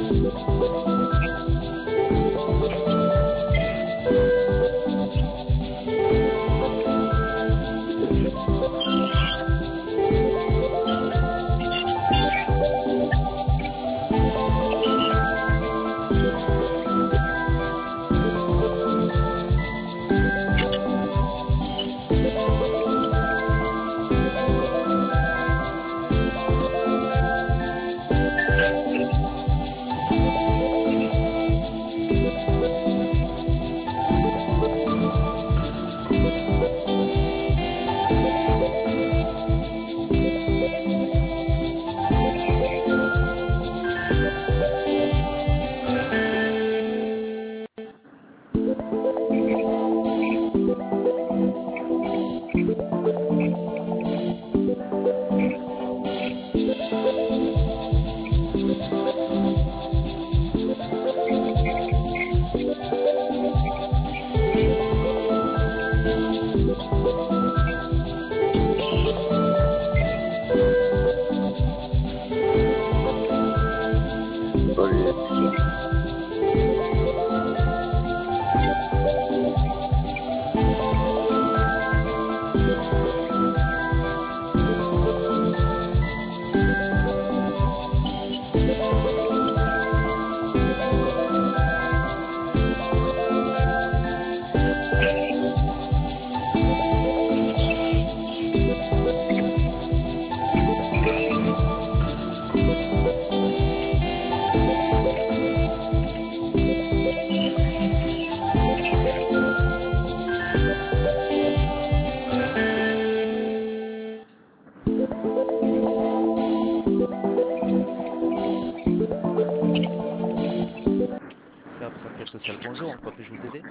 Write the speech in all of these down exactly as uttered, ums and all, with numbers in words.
Social, bonjour, en quoi puis-je vous aider?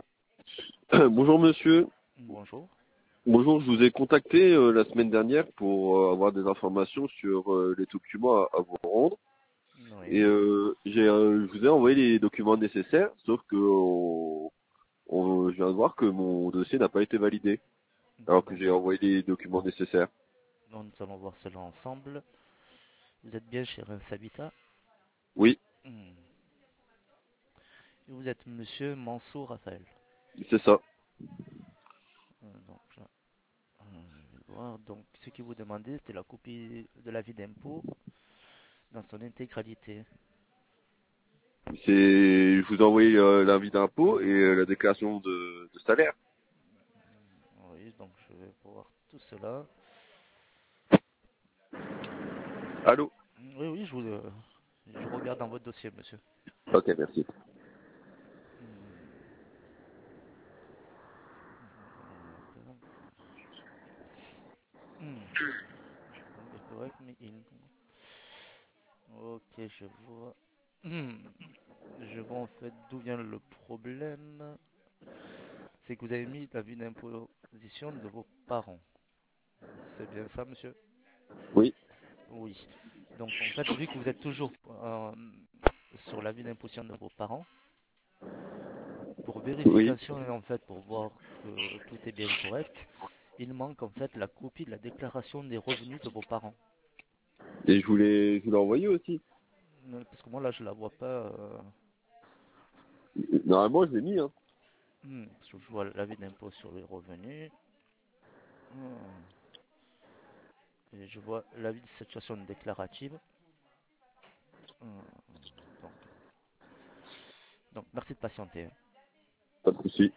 Bonjour monsieur. Bonjour. Bonjour, je vous ai contacté euh, la semaine dernière pour euh, avoir des informations sur euh, les documents à, à vous rendre. Oui. Et euh, j'ai, euh, je vous ai envoyé les documents nécessaires, sauf que on, on- je viens de voir que mon dossier n'a pas été validé, alors que Donc, j'ai envoyé les documents nécessaires. nous allons voir cela ensemble. Vous êtes bien chez Reims Habitat? Oui, Hmm. Et vous êtes monsieur Mansour Raphaël. c'est ça. Euh, Donc, je, euh, je vais voir. Donc, ce qui vous demandait, c'était la copie de l'avis d'impôt dans son intégralité. C'est, je vous ai envoyé euh, l'avis d'impôt et euh, la déclaration de, de salaire. Oui, donc je vais voir tout cela. Allô? Oui, oui, je vous, euh, je regarde dans votre dossier, monsieur. Ok, merci. Hmm. Hmm. Donc, est correct, mais il... Ok, je vois. Hmm. Je vois en fait d'où vient le problème. C'est que vous avez mis la vue d'imposition de vos parents. C'est bien ça, monsieur? Oui, Oui. Donc en fait, vu que vous êtes toujours euh, sur la vue d'imposition de vos parents, pour oui. vérification et en fait pour voir que tout est bien correct, il manque en fait la copie de la déclaration des revenus de vos parents. Et je voulais, je voulais envoyer aussi. Euh, Parce que moi là, je la vois pas. euh, Normalement, je l'ai mis, hein. hmm, parce que je vois l'avis d'impôt sur les revenus. Hmm. Et je vois l'avis de situation déclarative. Hmm. Donc, donc, merci de patienter. Pas de souci.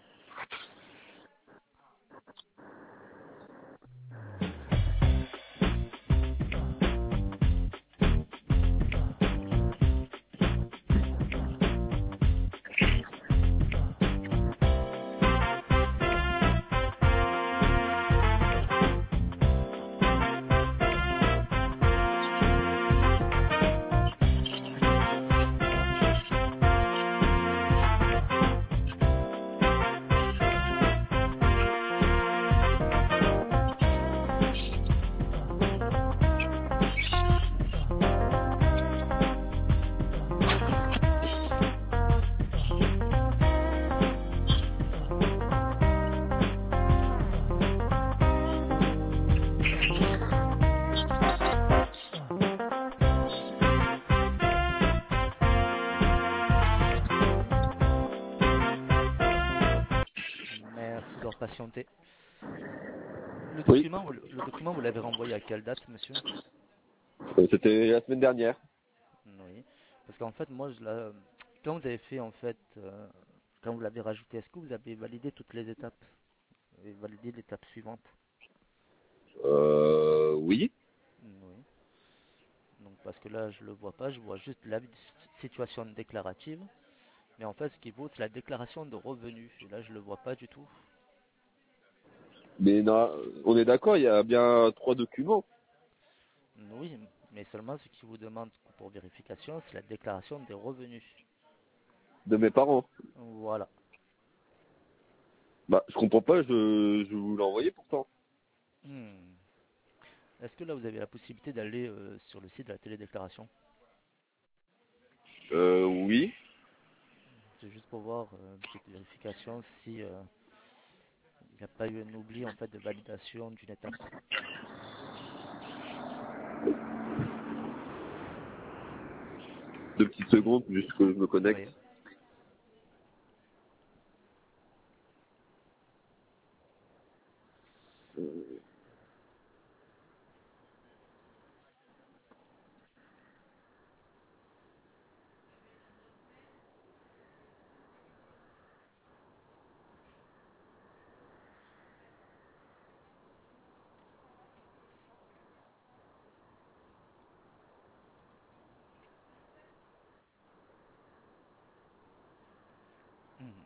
patienter. Le Oui, document, vous- le document, vous l'avez renvoyé à quelle date, monsieur? euh, c'était la semaine dernière. Oui. Parce qu'en fait, moi, je la... quand vous avez fait, en fait, euh, quand vous l'avez rajouté, est-ce que vous avez validé toutes les étapes? Vous avez validé l'étape suivante? Euh, oui. Oui. Donc, parce que là, je le vois pas, je vois juste l'avis de si- situation déclarative. Mais en fait, ce qui vaut, c'est la déclaration de revenus. Et là, je le vois pas du tout. Mais non, on est d'accord, il y a bien trois documents Oui, mais seulement ce qui vous demande pour vérification, c'est la déclaration des revenus. de mes parents. Voilà. Bah, je comprends pas, je, je vous l'ai envoyé pourtant. Hmm. Est-ce que là, vous avez la possibilité d'aller euh, sur le site de la télédéclaration? Euh, oui. C'est juste pour voir euh, une petite vérification si euh, il n'y a pas eu un oubli en fait de validation d'une étape. Deux petites secondes, juste que je me connecte. Oui. Hmm.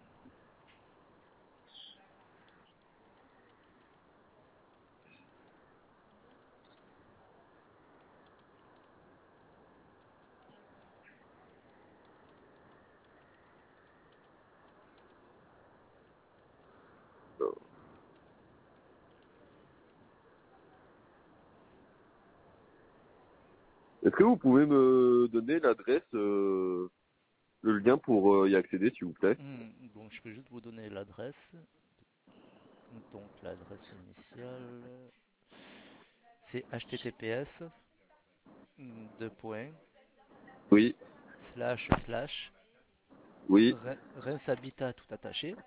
Est-ce que vous pouvez me donner l'adresse, euh, le lien pour euh, y accéder, s'il vous plaît? Hmm. Donc, je peux juste vous donner l'adresse. Donc, l'adresse initiale, c'est https deux points Oui, slash slash oui, Re- Reims Habitat tout attaché.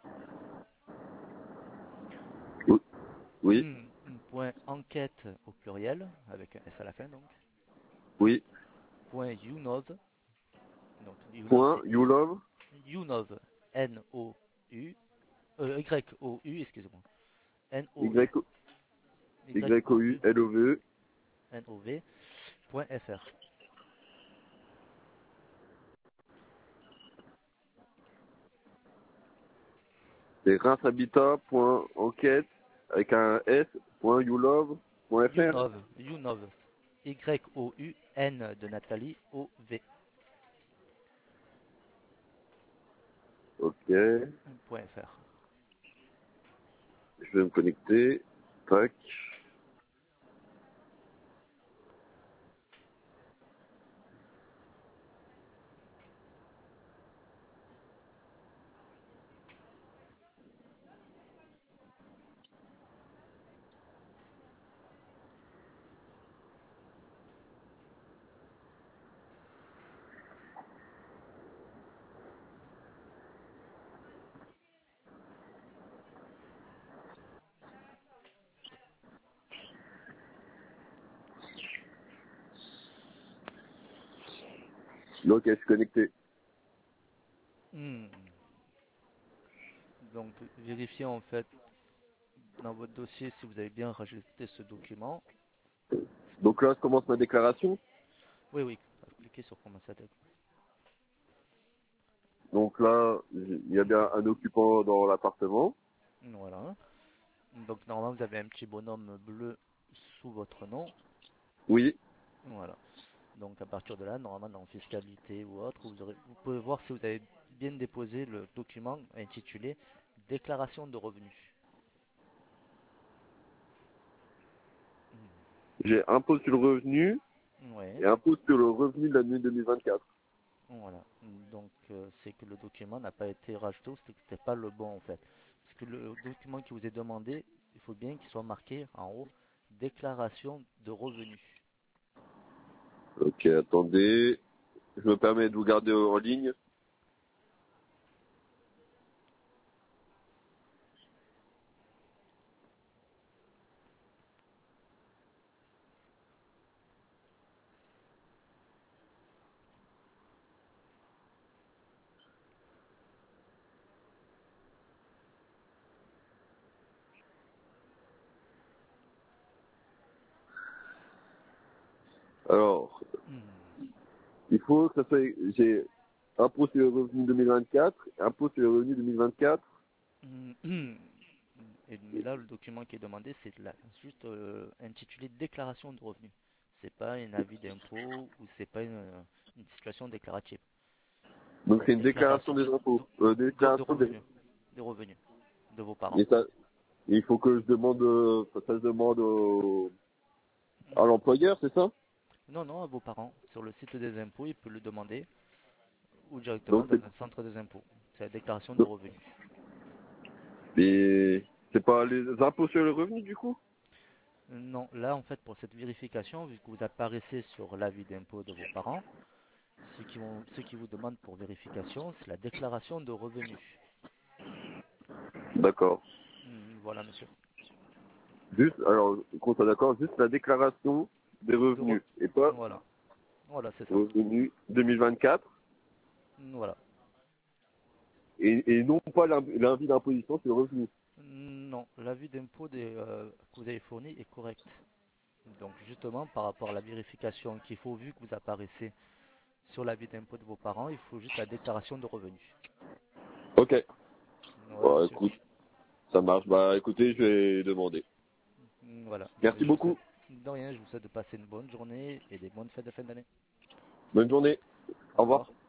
oui, oui, Hmm. Point enquête au pluriel avec un S à la fin donc. oui. Point unov. Donc unov Point, c'est you love, unov N O U euh, Y O U excusez-moi N O V Y, Y Y, O, O U, U L, O, V, E. N O V point F R. C'est reinshabitat.enquête avec un S, point youlove.fr. Unov Unov Y O U N de Nathalie O V Ok, je point F R. vais me connecter. Tac. Ok, je suis connecté. Hmm. Donc vérifiez en fait dans votre dossier si vous avez bien rajouté ce document. Donc là, je commence ma déclaration. Oui oui, cliquez sur commencer à déclarer. Donc là, il y a bien un occupant dans l'appartement. Voilà. Donc normalement vous avez un petit bonhomme bleu sous votre nom. Oui. Voilà. Donc à partir de là, normalement dans fiscalité ou autre, vous, aurez, vous pouvez voir si vous avez bien déposé le document intitulé déclaration de revenus. J'ai impôt sur le revenu Ouais, et impôt sur le revenu de l'année deux mille vingt-quatre. voilà. Donc euh, c'est que le document n'a pas été rajouté ou c'est que c'était pas le bon en fait. Parce que le document qui vous est demandé, il faut bien qu'il soit marqué en haut déclaration de revenus. Ok, attendez. Je me permets de vous garder en ligne. Alors, Hmm. il faut que ça soit, j'ai impôt sur le revenu deux mille vingt-quatre, impôt sur le revenu deux mille vingt-quatre. Hmm, hmm. Et- mais là, le document qui est demandé, c'est là, juste euh, intitulé déclaration de revenus. C'est pas un avis d'impôt ou c'est pas une, une situation déclarative. Donc C'est c'est une une déclaration déclaration des de, impôts, euh, de- de déclaration des, revenus, de revenus de vos parents. et ça, il faut que je demande, euh, ça se demande au, à Hmm. l'employeur, c'est ça? Non, non, à vos parents. Sur le site des impôts, ils peuvent le demander ou directement Donc c'est, dans un centre des impôts. C'est la déclaration de donc, revenus. et c'est pas les impôts sur le revenu du coup? Non, là, en fait, pour cette vérification, vu que vous apparaissez sur l'avis d'impôt de vos parents, ce qui, vont, ce qui vous demande pour vérification, c'est la déclaration de revenus. D'accord. Hmm, voilà, monsieur. Juste, alors, qu'on soit d'accord, juste la déclaration des De re- revenus et pas Voilà, voilà, c'est ça. revenus deux mille vingt-quatre Hmm, voilà. et, et non pas l'in- l'avis d'imposition sur le revenu. Non, l'avis d'impôt des, euh, que vous avez fourni est correct. Donc, justement, par rapport à la vérification qu'il faut, vu que vous apparaissez sur l'avis d'impôt de vos parents, il faut juste la déclaration de revenus. Ok. Voilà, Bon, monsieur. écoute, ça marche. Bah écoutez, je vais demander. Hmm, voilà. Merci Je vous beaucoup. souhaite, de rien, je vous souhaite de passer une bonne journée et des bonnes fêtes de fin d'année. Bonne journée. Au Au revoir. revoir.